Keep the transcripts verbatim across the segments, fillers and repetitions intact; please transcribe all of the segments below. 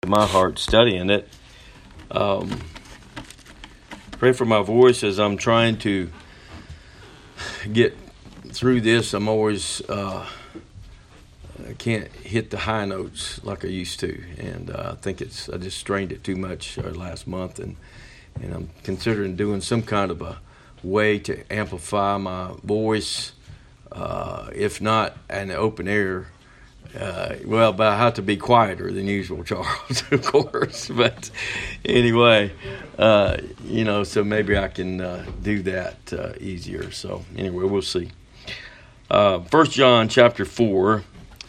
my heart studying it. Um, pray for my voice as I'm trying to get through this. I'm always, uh, I can't hit the high notes like I used to. And uh, I think it's, I just strained it too much uh, last month. And, and I'm considering doing some kind of a way to amplify my voice, uh, if not in open air. Uh, well, but I have to be quieter than usual, Charles, of course. But anyway, uh, you know, so maybe I can uh, do that uh, easier. So anyway, we'll see. Uh, First John chapter four,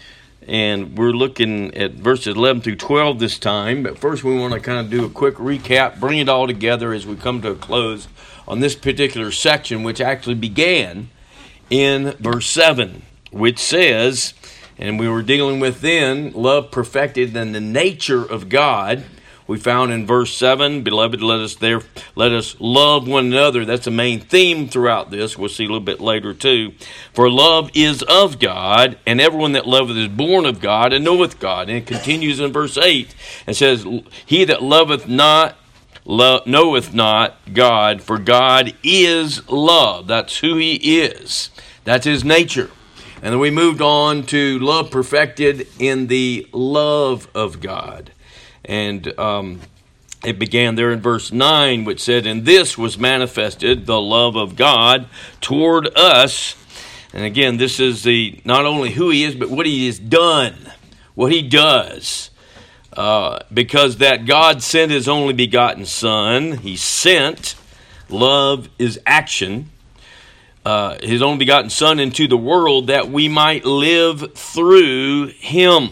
and we're looking at verses eleven through twelve this time. But first, we want to kind of do a quick recap, bring it all together as we come to a close on this particular section, which actually began in verse seven, which says. And we were dealing with then, love perfected in the nature of God. We found in verse seven, beloved, let us there, let us love one another. That's the main theme throughout this. We'll see a little bit later too. For love is of God, and everyone that loveth is born of God and knoweth God. And it continues in verse eight and says, he that loveth not, lo- knoweth not God, for God is love. That's who he is. That's his nature. And then we moved on to love perfected in the love of God. And um, it began there in verse nine, which said, and this was manifested, the love of God toward us. And again, this is the not only who he is, but what he has done, what he does. Uh, because that God sent his only begotten Son, he sent. Love is action. Uh, his only begotten Son into the world that we might live through him.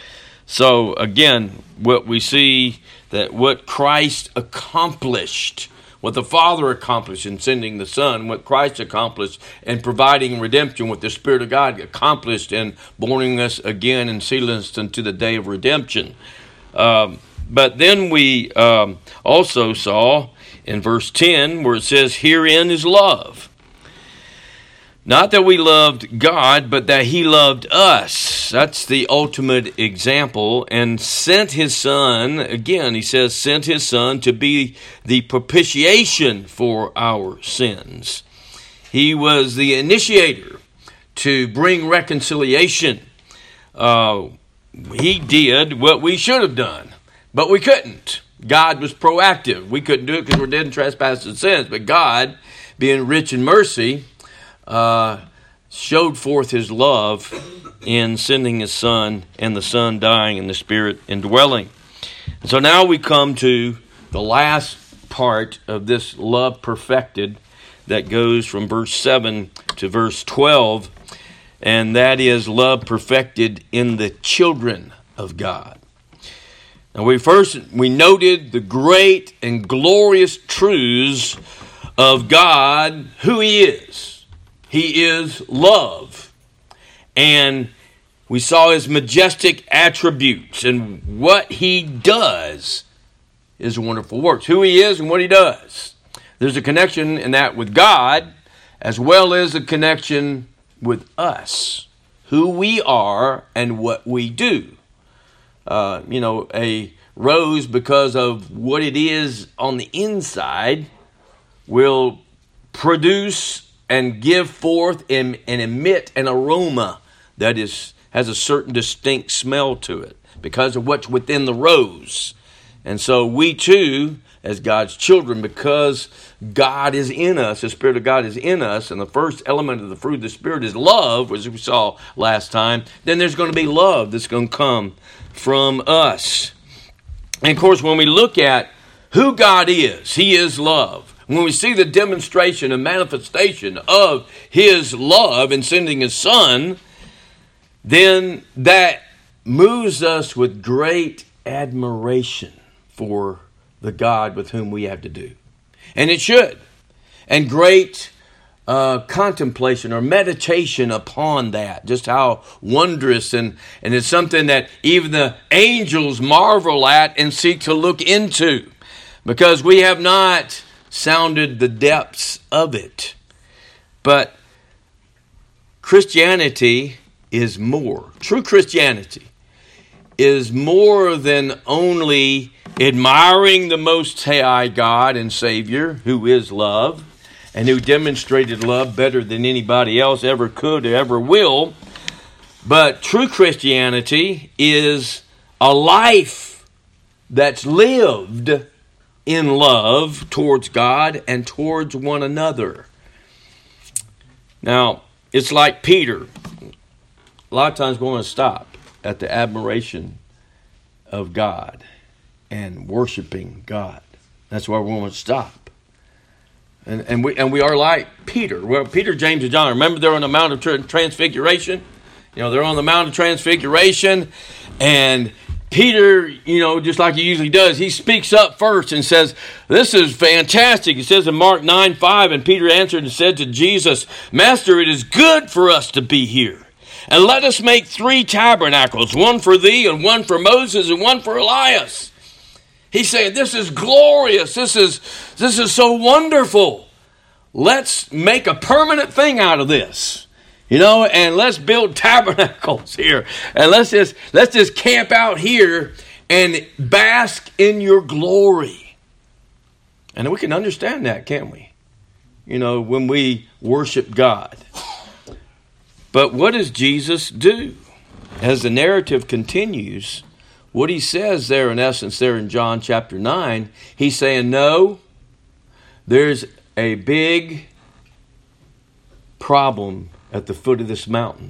So again, what we see that what Christ accomplished, what the Father accomplished in sending the Son, what Christ accomplished in providing redemption, what the Spirit of God accomplished in borning us again and sealing us unto the day of redemption. Um, but then we um, also saw in verse ten where it says, herein is love. Not that we loved God, but that he loved us. That's the ultimate example. And sent his Son, again, he says, sent his Son to be the propitiation for our sins. He was the initiator to bring reconciliation. Uh, he did what we should have done, but we couldn't. God was proactive. We couldn't do it because we're dead in trespasses and sins. But God, being rich in mercy, Uh, showed forth his love in sending his Son, and the Son dying and the Spirit indwelling. And so now we come to the last part of this love perfected that goes from verse seven to verse twelve, and that is love perfected in the children of God. Now we first, we noted the great and glorious truths of God, who he is. He is love. And we saw his majestic attributes, and what he does is wonderful works. Who he is and what he does. There's a connection in that with God, as well as a connection with us. Who we are and what we do. Uh, you know, a rose, because of what it is on the inside, will produce and give forth and, and emit an aroma that is has a certain distinct smell to it because of what's within the rose. And so we too, as God's children, because God is in us, the Spirit of God is in us, and the first element of the fruit of the Spirit is love, as we saw last time, then there's going to be love that's going to come from us. And of course, when we look at who God is, he is love. When we see the demonstration and manifestation of his love in sending his Son, then that moves us with great admiration for the God with whom we have to do. And it should. And great uh, contemplation or meditation upon that. Just how wondrous, and, and it's something that even the angels marvel at and seek to look into. Because we have not sounded the depths of it. But Christianity is more. True Christianity is more than only admiring the Most High God and Savior, who is love, and who demonstrated love better than anybody else ever could or ever will. But true Christianity is a life that's lived in love towards God and towards one another. Now, it's like Peter. A lot of times we want to stop at the admiration of God and worshiping God. That's where we want to stop. And and we and we are like Peter. Well, Peter, James, and John. Remember, they're on the Mount of Transfiguration. You know, they're on the Mount of Transfiguration, and Peter, you know, just like he usually does, he speaks up first and says, "This is fantastic." It says in Mark nine five, and Peter answered and said to Jesus, "Master, it is good for us to be here. And let us make three tabernacles, one for thee, and one for Moses, and one for Elias." He's saying, this is glorious. This is, this is so wonderful. Let's make a permanent thing out of this. You know, and let's build tabernacles here. And let's just, let's just camp out here and bask in your glory. And we can understand that, can't we? You know, when we worship God. But what does Jesus do? As the narrative continues, what he says there, in essence, there in John chapter nine, he's saying, no, there's a big problem at the foot of this mountain.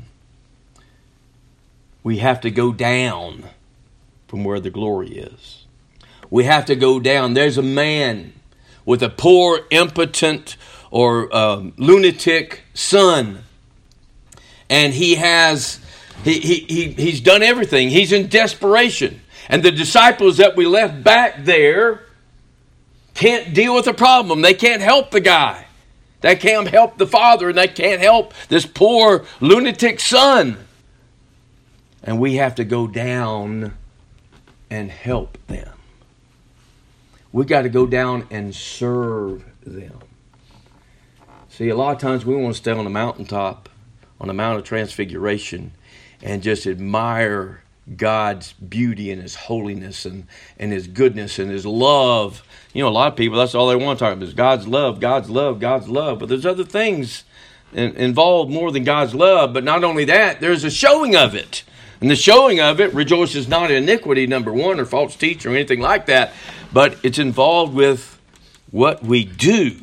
We have to go down from where the glory is. We have to go down. There's a man with a poor, impotent, or um, lunatic son. And he has, he, he, he, he's done everything. He's in desperation. And the disciples that we left back there can't deal with the problem. They can't help the guy. They can't help the father, and they can't help this poor lunatic son. And we have to go down and help them. We got to go down and serve them. See, a lot of times we want to stay on the mountaintop, on the Mount of Transfiguration, and just admire God's beauty and His holiness and, and His goodness and His love. You know, a lot of people, that's all they want to talk about is God's love, God's love, God's love. But there's other things in, involved more than God's love. But not only that, there's a showing of it. And the showing of it rejoices not in iniquity, number one, or false teaching or anything like that. But it's involved with what we do.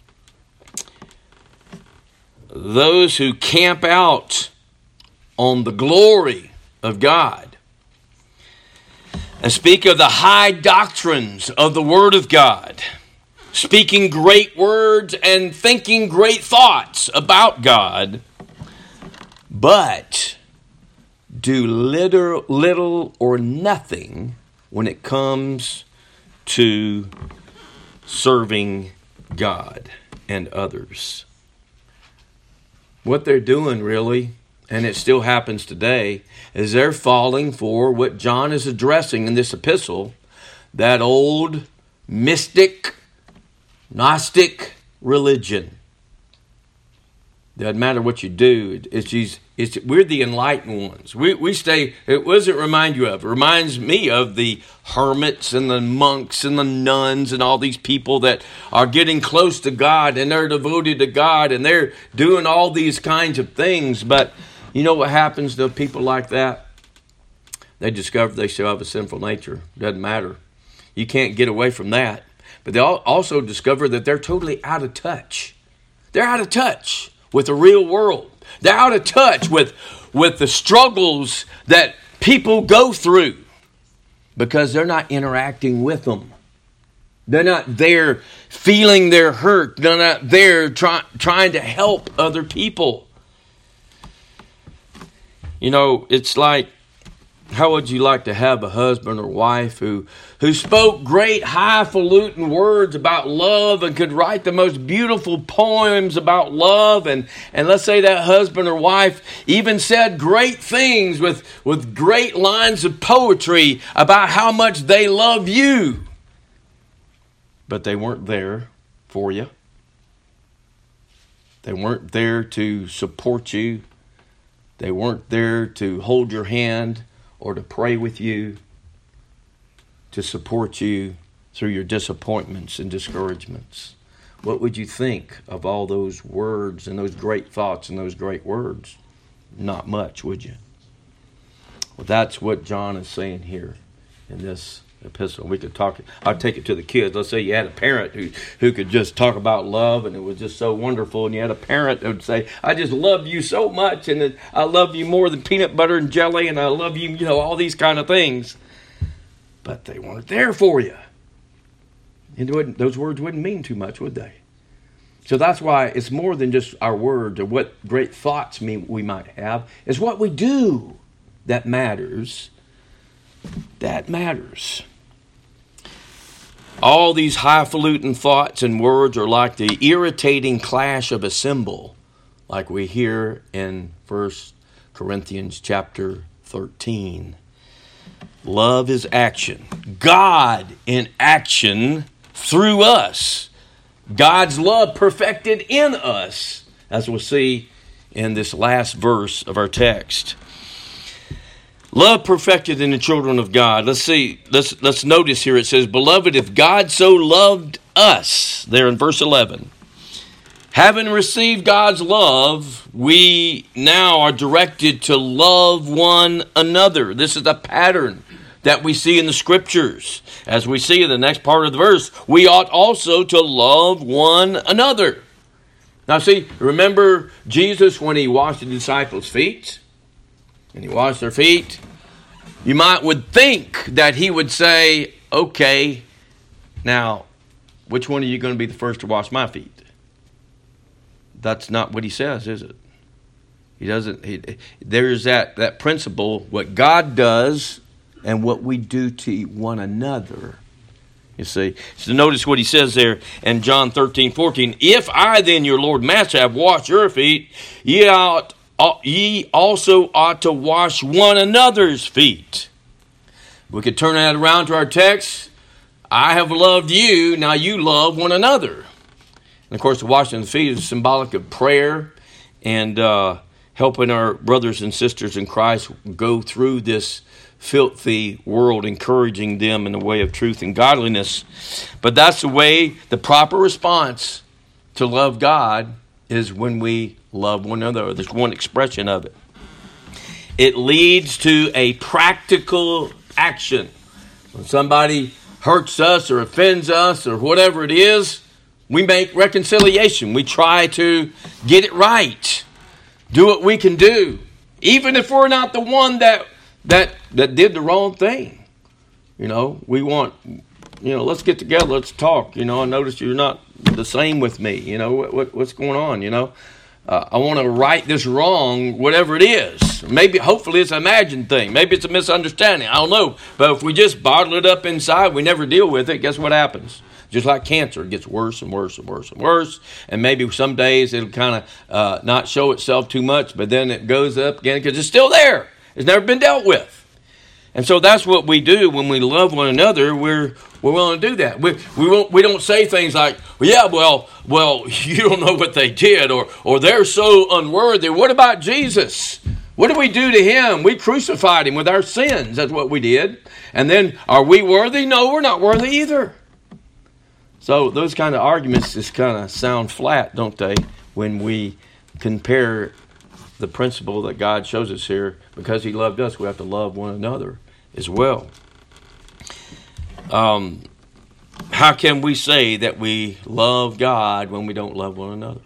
Those who camp out on the glory of God and speak of the high doctrines of the Word of God, speaking great words and thinking great thoughts about God, but do little, little or nothing when it comes to serving God and others. What they're doing really, and it still happens today, is they're falling for what John is addressing in this epistle, that old mystic, Gnostic religion. Doesn't matter what you do. It's, it's, it's we're the enlightened ones. We we stay. It, what does it remind you of? It reminds me of the hermits and the monks and the nuns and all these people that are getting close to God and they're devoted to God and they're doing all these kinds of things. But you know what happens to people like that? They discover they still have a sinful nature. Doesn't matter. You can't get away from that. But they also discover that they're totally out of touch. They're out of touch with the real world. They're out of touch with, with the struggles that people go through because they're not interacting with them. They're not there feeling their hurt. They're not there try, trying to help other people. You know, it's like, how would you like to have a husband or wife who, who spoke great highfalutin words about love and could write the most beautiful poems about love? And, and let's say that husband or wife even said great things with, with great lines of poetry about how much they love you. But they weren't there for you. They weren't there to support you. They weren't there to hold your hand or to pray with you, to support you through your disappointments and discouragements? What would you think of all those words and those great thoughts and those great words? Not much, would you? Well, that's what John is saying here in this epistle. We could talk, I'd take it to the kids. Let's say you had a parent who, who could just talk about love and it was just so wonderful. And you had a parent that would say, I just love you so much. And I love you more than peanut butter and jelly. And I love you, you know, all these kind of things. But they weren't there for you. And those words wouldn't mean too much, would they? So that's why it's more than just our words or what great thoughts we might have. It's what we do that matters. That matters. All these highfalutin thoughts and words are like the irritating clash of a cymbal, like we hear in First Corinthians chapter thirteen. Love is action. God in action through us. God's love perfected in us, as we'll see in this last verse of our text. Love perfected in the children of God. Let's see, let's let's notice here it says, Beloved, if God so loved us, there in verse eleven, having received God's love, we now are directed to love one another. This is a pattern that we see in the Scriptures. As we see in the next part of the verse, we ought also to love one another. Now see, remember Jesus when he washed the disciples' feet? And he washed their feet. You might would think that he would say, okay, now, which one are you going to be the first to wash my feet? That's not what he says, is it? He doesn't. He, there's that, that principle, what God does and what we do to one another. You see, so notice what he says there in John thirteen, fourteen. If I then, your Lord Master, have washed your feet, ye ought Ye also ought to wash one another's feet. We could turn that around to our text. I have loved you, now you love one another. And of course, the washing of the feet is symbolic of prayer and uh, helping our brothers and sisters in Christ go through this filthy world, encouraging them in the way of truth and godliness. But that's the way, the proper response to love God is when we love one another. There's one expression of it. It leads to a practical action. When somebody hurts us or offends us or whatever it is, we make reconciliation. We try to get it right. Do what we can do. Even if we're not the one that that that did the wrong thing. You know, we want, you know, let's get together, let's talk. You know, I noticed you're not the same with me. You know, what, what what's going on, you know? Uh, I want to right this wrong, whatever it is. Maybe, hopefully it's an imagined thing. Maybe it's a misunderstanding. I don't know. But if we just bottle it up inside, we never deal with it, guess what happens? Just like cancer, it gets worse and worse and worse and worse. And maybe some days it'll kind of uh, not show itself too much, but then it goes up again because it's still there. It's never been dealt with. And so that's what we do when we love one another. We're we're willing to do that. We we won't, we don't say things like, well, yeah, well, well, you don't know what they did, or or they're so unworthy. What about Jesus? What did we do to him? We crucified him with our sins. That's what we did. And then, are we worthy? No, we're not worthy either. So those kind of arguments just kind of sound flat, don't they? When we compare the principle that God shows us here, because he loved us, we have to love one another as well. Um, how can we say that we love God when we don't love one another?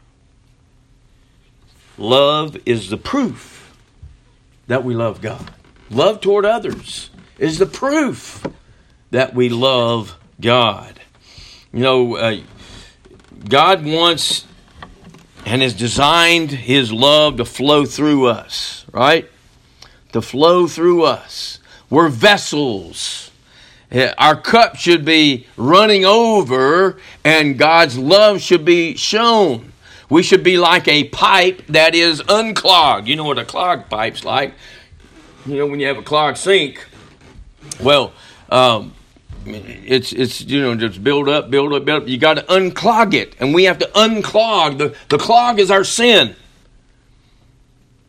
Love is the proof that we love God. Love toward others is the proof that we love God. You know, uh, God wants and has designed his love to flow through us, right? To flow through us. We're vessels. Our cup should be running over and God's love should be shown. We should be like a pipe that is unclogged. You know what a clogged pipe's like? You know, when you have a clogged sink, well, um, It's, it's you know, just build up, build up, build up. You got to unclog it. And we have to unclog. The, the clog is our sin.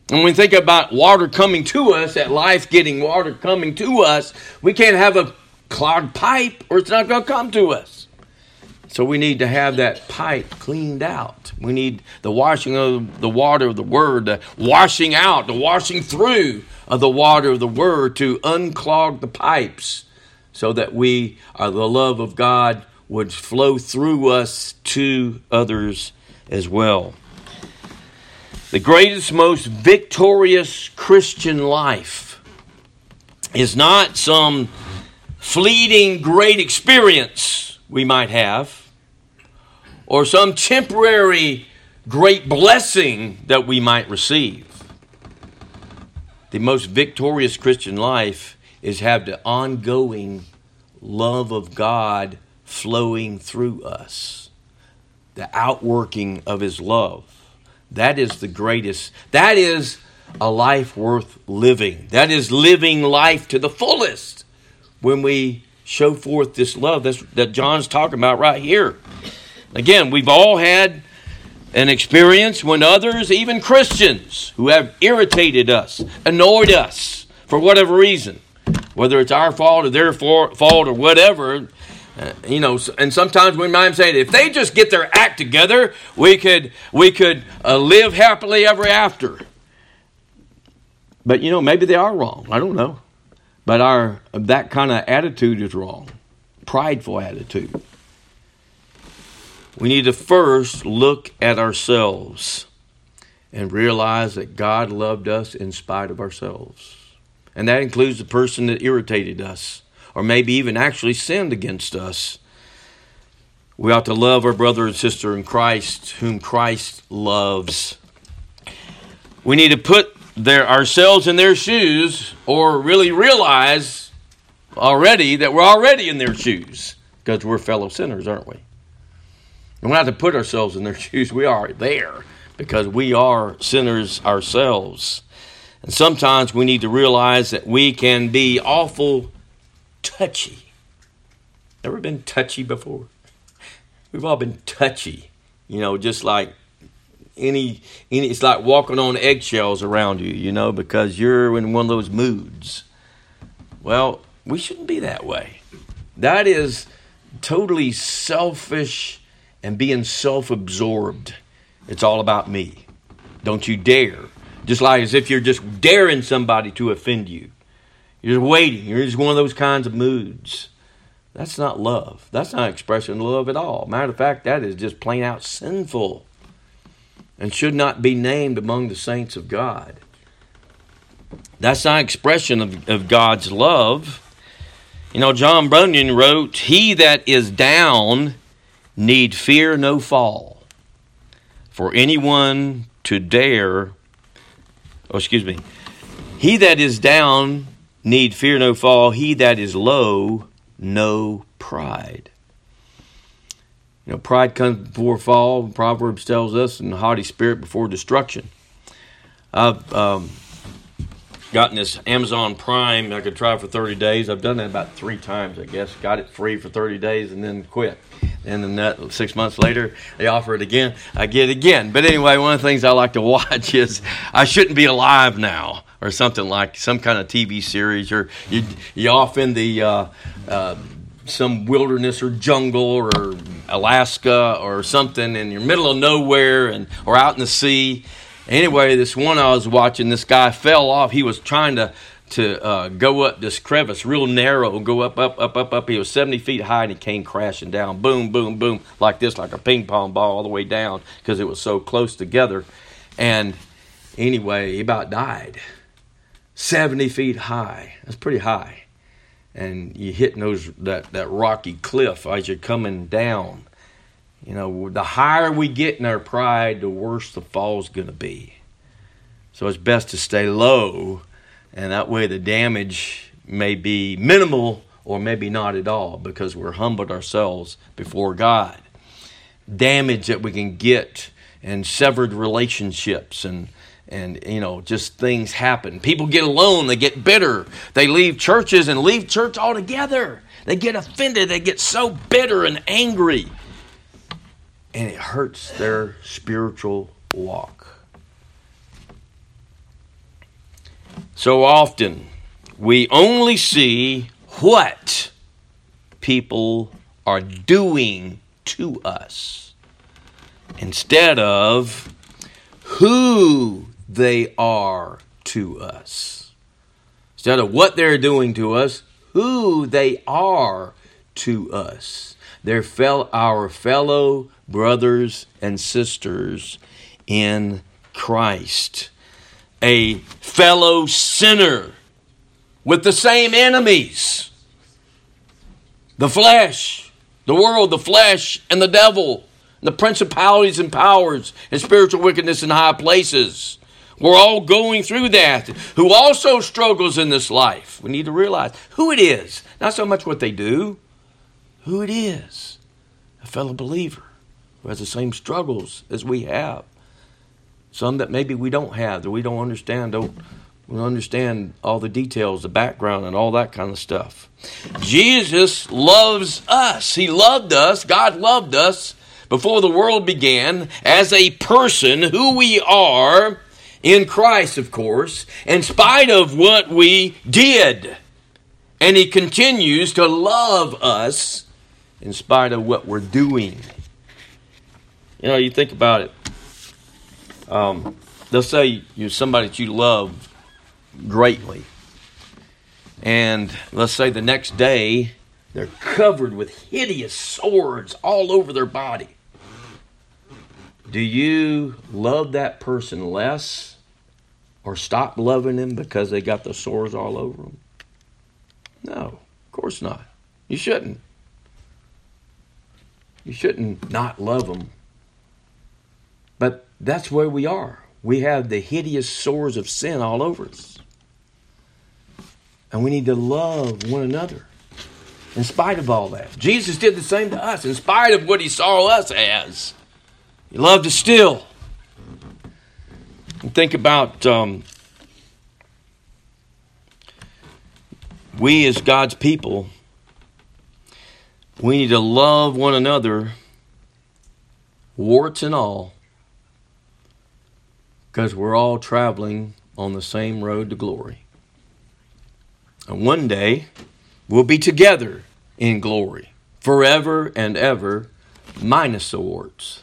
And when we think about water coming to us, that life getting water coming to us, we can't have a clogged pipe or it's not going to come to us. So we need to have that pipe cleaned out. We need the washing of the water of the Word, the washing out, the washing through of the water of the Word to unclog the pipes so that we, uh, the love of God would flow through us to others as well. The greatest, most victorious Christian life is not some fleeting great experience we might have, or some temporary great blessing that we might receive. The most victorious Christian life is have the ongoing love of God flowing through us. The outworking of His love. That is the greatest. That is a life worth living. That is living life to the fullest when we show forth this love that's, that John's talking about right here. Again, we've all had an experience when others, even Christians, who have irritated us, annoyed us for whatever reason, whether it's our fault or their fault or whatever, uh, you know, and sometimes we might say, if they just get their act together, we could we could uh, live happily ever after. But you know, maybe they are wrong. I don't know, but our that kind of attitude is wrong, prideful attitude. We need to first look at ourselves and realize that God loved us in spite of ourselves. And that includes the person that irritated us or maybe even actually sinned against us. We ought to love our brother and sister in Christ, whom Christ loves. We need to put their, ourselves in their shoes, or really realize already that we're already in their shoes, because we're fellow sinners, aren't we? We don't have to put ourselves in their shoes. We are there because we are sinners ourselves. And sometimes we need to realize that we can be awful touchy. Ever been touchy before? We've all been touchy. You know, just like any, any it's like walking on eggshells around you, you know, because you're in one of those moods. Well, we shouldn't be that way. That is totally selfish and being self-absorbed. It's all about me. Don't you dare. Just like as if you're just daring somebody to offend you. You're just waiting. You're just one of those kinds of moods. That's not love. That's not expression of love at all. Matter of fact, that is just plain out sinful and should not be named among the saints of God. That's not expression of, of God's love. You know, John Bunyan wrote, "He that is down need fear no fall. For anyone to dare, oh, excuse me, he that is down need fear no fall. He that is low, no pride." You know, pride comes before fall. Proverbs tells us, and haughty spirit before destruction. I've um, gotten this Amazon Prime. I could try for thirty days. I've done that about three times, I guess. Got it free for thirty days and then quit. And then that, six months later, they offer it again. I get it again. But anyway, one of the things I like to watch is I Shouldn't Be Alive Now, or something like some kind of T V series, or you you off in the uh, uh, some wilderness or jungle or Alaska or something, in your middle of nowhere, and or out in the sea. Anyway, this one I was watching, this guy fell off. He was trying to to uh, go up this crevice, real narrow, go up, up, up, up, up. He was seventy feet high, and he came crashing down. Boom, boom, boom, like this, like a ping pong ball all the way down, because it was so close together. And anyway, he about died. seventy feet high. That's pretty high. And you hitting those that, that rocky cliff as you're coming down. You know, the higher we get in our pride, the worse the fall's going to be. So it's best to stay low, and that way the damage may be minimal or maybe not at all, because we're humbled ourselves before God. Damage that we can get, and severed relationships, and and you know, just things happen. People get alone, they get bitter. They leave churches and leave church altogether. They get offended, they get so bitter and angry. And it hurts their spiritual walk. So often, we only see what people are doing to us instead of who they are to us. Instead of what they're doing to us, who they are to us. They're fel- our fellow brothers and sisters in Christ. A fellow sinner with the same enemies. The flesh, the world, the flesh, and the devil, the principalities and powers and spiritual wickedness in high places. We're all going through that. Who also struggles in this life. We need to realize who it is. Not so much what they do. Who it is. A fellow believer who has the same struggles as we have. Some that maybe we don't have, that we don't understand, don't, we don't understand all the details, the background, and all that kind of stuff. Jesus loves us. He loved us. God loved us before the world began as a person, who we are in Christ, of course, in spite of what we did. And He continues to love us in spite of what we're doing. You know, you think about it. Um, let's say you're somebody that you love greatly. And let's say the next day, they're covered with hideous swords all over their body. Do you love that person less or stop loving them because they got the sores all over them? No, of course not. You shouldn't. You shouldn't not love them. But that's where we are. We have the hideous sores of sin all over us. And we need to love one another in spite of all that. Jesus did the same to us in spite of what He saw us as. He loved us still. And think about um, we as God's people, we need to love one another, warts and all, because we're all traveling on the same road to glory. And one day, we'll be together in glory, forever and ever, minus the warts.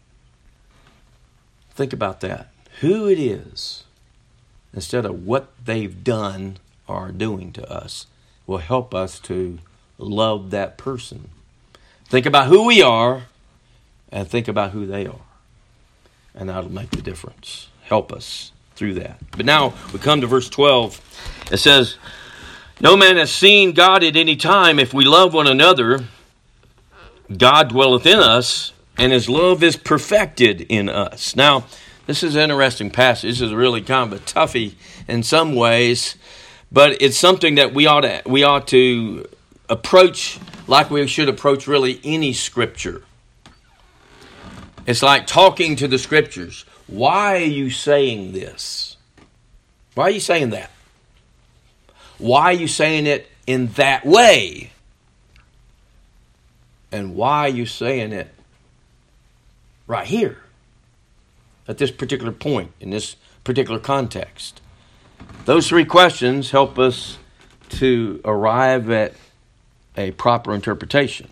Think about that. Who it is, instead of what they've done or are doing to us, will help us to love that person. Think about who we are, and think about who they are. And that'll make the difference. Help us through that. But now we come to verse twelve. It says, no man has seen God at any time. If we love one another, God dwelleth in us, and His love is perfected in us. Now, this is an interesting passage. This is really kind of a toughie in some ways, but it's something that we ought to, we ought to approach like we should approach really any scripture. It's like talking to the scriptures. Why are you saying this? Why are you saying that? Why are you saying it in that way? And why are you saying it right here? At this particular point, in this particular context. Those three questions help us to arrive at a proper interpretation.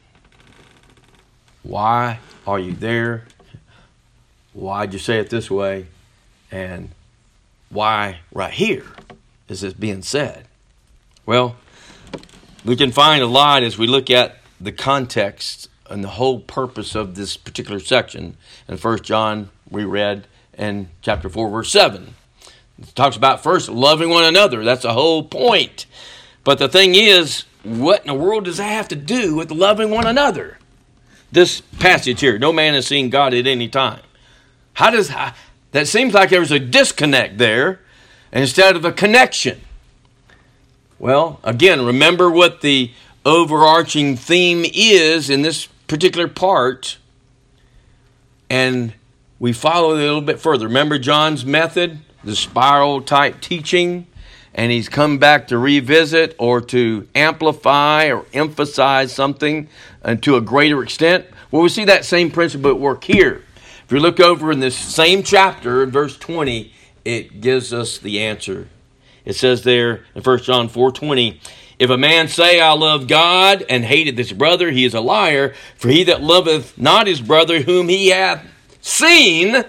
Why are you there? Why'd you say it this way? And why right here is this being said? Well, we can find a lot as we look at the context and the whole purpose of this particular section. In First John, we read in chapter four, verse seven. It talks about first loving one another. That's the whole point. But the thing is, what in the world does that have to do with loving one another? This passage here, no man has seen God at any time. How does that seems like there's a disconnect there instead of a connection? Well, again, remember what the overarching theme is in this particular part, and we follow it a little bit further. Remember John's method, the spiral type teaching, and he's come back to revisit or to amplify or emphasize something uh, to a greater extent. Well, we see that same principle at work here. If you look over in this same chapter, verse twenty, it gives us the answer. It says there in First John four twenty, if a man say, I love God, and hateth his brother, he is a liar. For he that loveth not his brother whom he hath seen,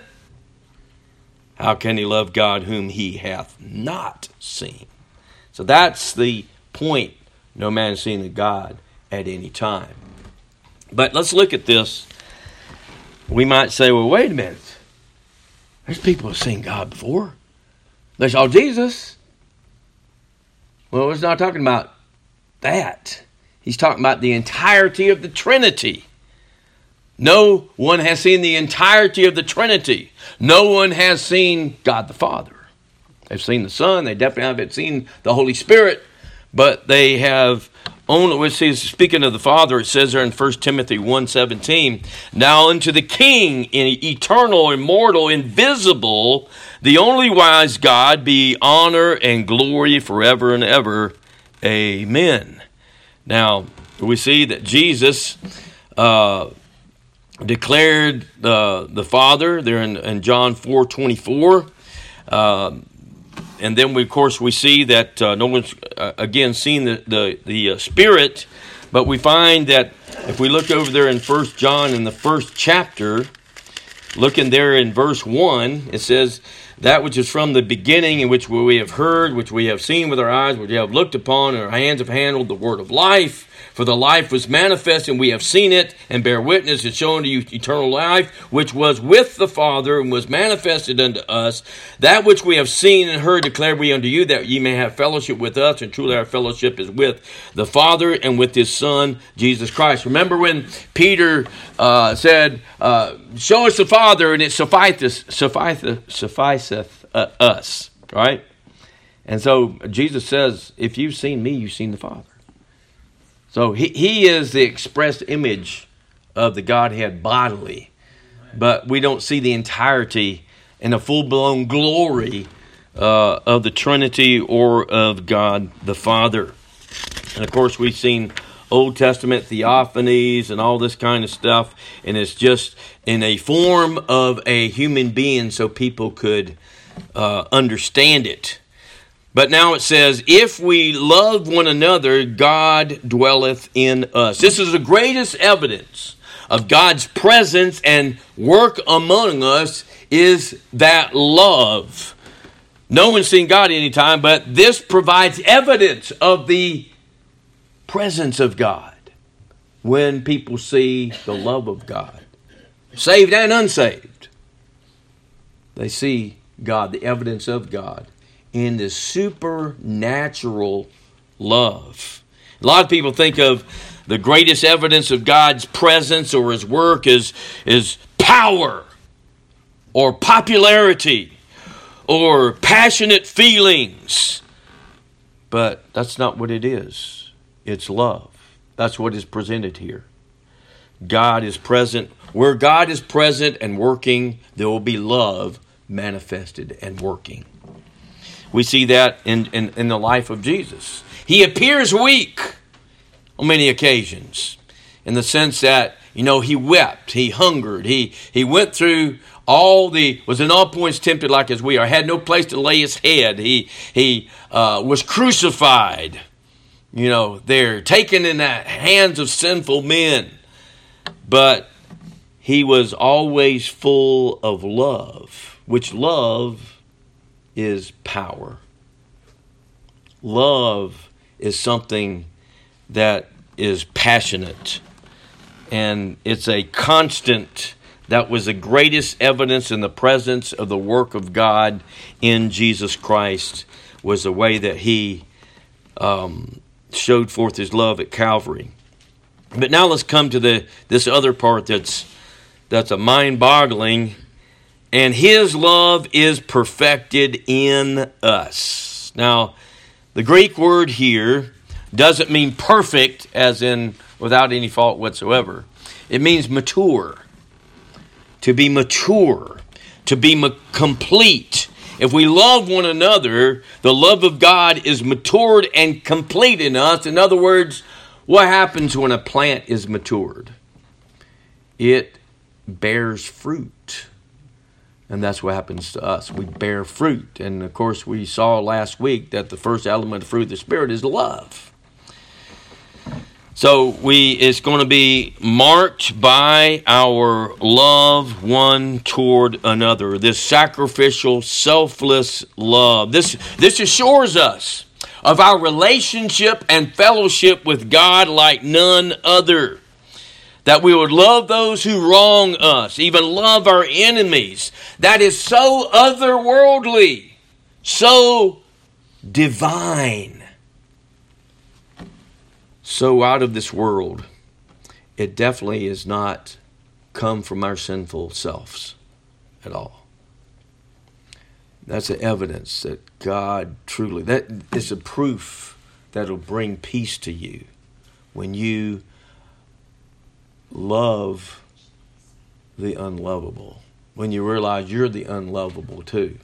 how can he love God whom he hath not seen? So that's the point. No man has seen God at any time. But let's look at this. We might say, well, wait a minute. There's people who've seen God before. They saw Jesus. Well, he's not talking about that. He's talking about the entirety of the Trinity. No one has seen the entirety of the Trinity. No one has seen God the Father. They've seen the Son. They definitely haven't seen the Holy Spirit. But they have only, which is speaking of the Father, it says there in First Timothy one seventeen, now unto the King, eternal, immortal, invisible, the only wise God, be honor and glory forever and ever. Amen. Now, we see that Jesus uh, declared the, the Father there in, in John four twenty-four. Uh, and then, we, of course, we see that uh, no one's, uh, again, seen the, the, the uh, Spirit. But we find that if we look over there in First John in the first chapter, looking there in verse one, it says, that which is from the beginning, in which we have heard, which we have seen with our eyes, which we have looked upon, and our hands have handled, the word of life. For the life was manifest, and we have seen it, and bear witness, and shown to you eternal life, which was with the Father, and was manifested unto us. That which we have seen and heard declare we unto you, that ye may have fellowship with us, and truly our fellowship is with the Father and with His Son, Jesus Christ. Remember when Peter uh, said, uh, show us the Father, and it sufficeth, sufficeth, sufficeth uh, us, right? And so Jesus says, if you've seen me, you've seen the Father. So he, he is the expressed image of the Godhead bodily. But we don't see the entirety and the full-blown glory uh, of the Trinity or of God the Father. And of course, we've seen Old Testament theophanies and all this kind of stuff. And it's just in a form of a human being so people could uh, understand it. But now it says, if we love one another, God dwelleth in us. This is the greatest evidence of God's presence and work among us, is that love. No one's seen God any time, but this provides evidence of the presence of God when people see the love of God. Saved and unsaved. They see God, the evidence of God, in this supernatural love. A lot of people think of the greatest evidence of God's presence or His work is, is power or popularity or passionate feelings. But that's not what it is. It's love. That's what is presented here. God is present. Where God is present and working, there will be love manifested and working. We see that in, in, in the life of Jesus. He appears weak on many occasions, in the sense that, you know, He wept, He hungered, He he went through all the, was in all points tempted like as we are, had no place to lay His head. He, he uh, was crucified, you know, there, taken in the hands of sinful men. But He was always full of love, which love is power. Love is something that is passionate, and it's a constant. That was the greatest evidence in the presence of the work of God in Jesus Christ, was the way that He um, showed forth His love at Calvary. But now let's come to the this other part that's that's a mind-boggling. And His love is perfected in us. Now, the Greek word here doesn't mean perfect, as in without any fault whatsoever. It means mature. To be mature. To be ma- complete. If we love one another, the love of God is matured and complete in us. In other words, what happens when a plant is matured? It bears fruit. And that's what happens to us. We bear fruit. And of course, we saw last week that the first element of fruit of the Spirit is love. So we it's going to be marked by our love one toward another. This sacrificial, selfless love. This, this assures us of our relationship and fellowship with God like none other. That we would love those who wrong us, even love our enemies. That is so otherworldly, so divine, so out of this world. It definitely is not come from our sinful selves at all. That's the evidence that God truly, that is a proof that will bring peace to you when you love the unlovable, when you realize you're the unlovable too.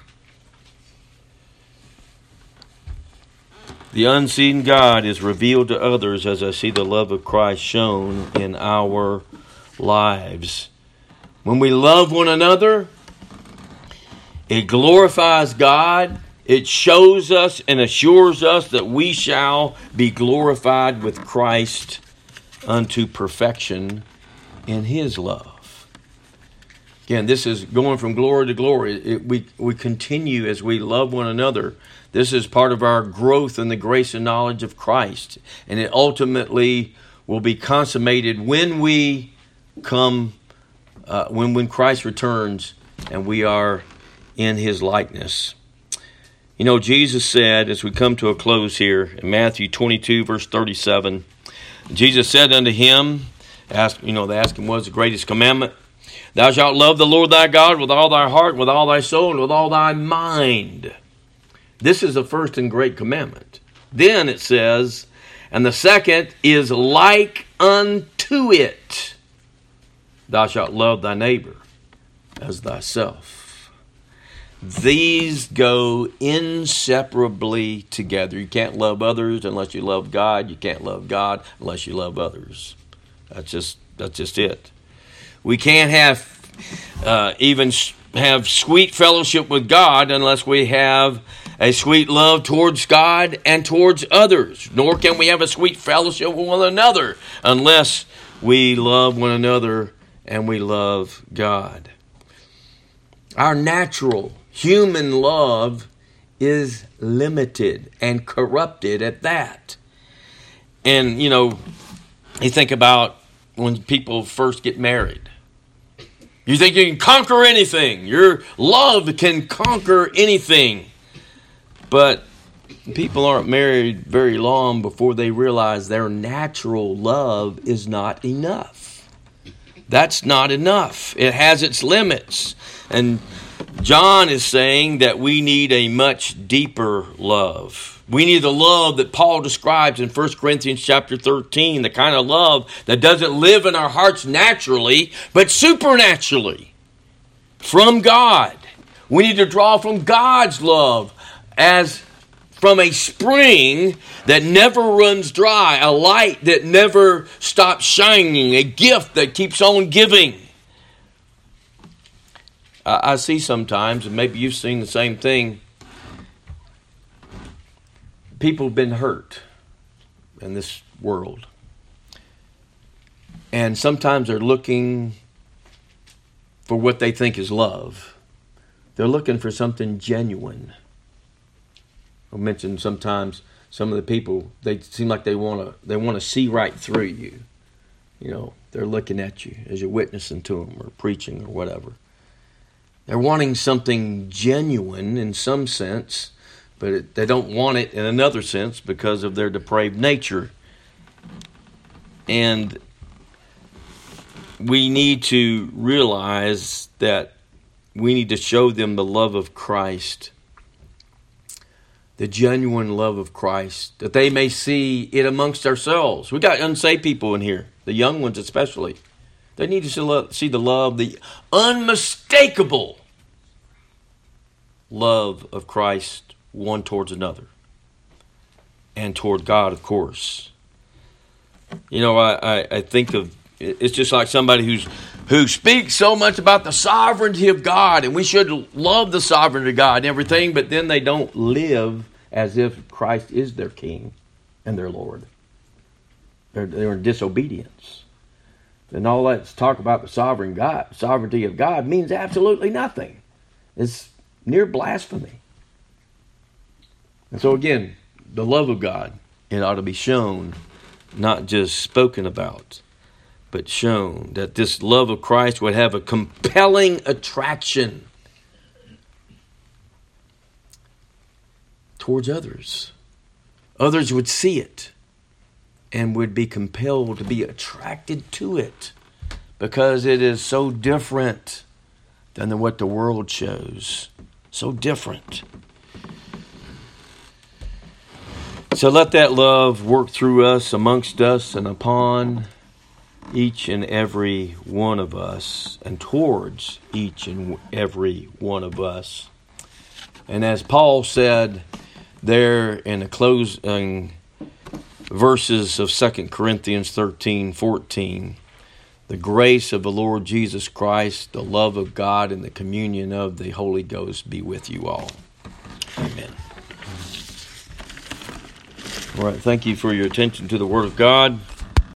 The unseen God is revealed to others as I see the love of Christ shown in our lives. When we love one another, it glorifies God. It shows us and assures us that we shall be glorified with Christ unto perfection in His love. Again, this is going from glory to glory. It, we, we continue as we love one another. This is part of our growth in the grace and knowledge of Christ. And it ultimately will be consummated when we come, uh, when, when Christ returns and we are in His likeness. You know, Jesus said, as we come to a close here, in Matthew twenty-two, verse thirty-seven, Jesus said unto him, ask, you know, they asked him, what is the greatest commandment? Thou shalt love the Lord thy God with all thy heart, with all thy soul, and with all thy mind. This is the first and great commandment. Then it says, and the second is like unto it. Thou shalt love thy neighbor as thyself. These go inseparably together. You can't love others unless you love God. You can't love God unless you love others. That's just that's just it. We can't have uh, even have sweet fellowship with God unless we have a sweet love towards God and towards others. Nor can we have a sweet fellowship with one another unless we love one another and we love God. Our natural human love is limited and corrupted at that. And, you know, you think about when people first get married. You think you can conquer anything. Your love can conquer anything. But people aren't married very long before they realize their natural love is not enough. That's not enough. It has its limits. And John is saying that we need a much deeper love. We need the love that Paul describes in First Corinthians chapter thirteen, the kind of love that doesn't live in our hearts naturally, but supernaturally from God. We need to draw from God's love as from a spring that never runs dry, a light that never stops shining, a gift that keeps on giving. I see sometimes, and maybe you've seen the same thing, people have been hurt in this world. And sometimes they're looking for what they think is love. They're looking for something genuine. I mentioned sometimes some of the people, they seem like they want to they want to see right through you. You know, they're looking at you as you're witnessing to them or preaching or whatever. They're wanting something genuine in some sense, but it, they don't want it in another sense because of their depraved nature. And we need to realize that we need to show them the love of Christ, the genuine love of Christ, that they may see it amongst ourselves. We got unsaved people in here, the young ones especially. They need to see the love, the unmistakable love of Christ one towards another. And toward God, of course. You know, I, I, I think of, it's just like somebody who's who speak so much about the sovereignty of God, and we should love the sovereignty of God and everything, but then they don't live as if Christ is their King and their Lord. They're, they're in disobedience. And all that talk about the sovereign God, sovereignty of God means absolutely nothing. It's near blasphemy. And so again, the love of God, it ought to be shown, not just spoken about, but shown, that this love of Christ would have a compelling attraction towards others. Others would see it and would be compelled to be attracted to it because it is so different than what the world shows. So different. So let that love work through us, amongst us, and upon each and every one of us, and towards each and every one of us. And as Paul said there in the closing verses of Second Corinthians thirteen fourteen, the grace of the Lord Jesus Christ, the love of God, and the communion of the Holy Ghost be with you all. Amen. All right, thank you for your attention to the Word of God.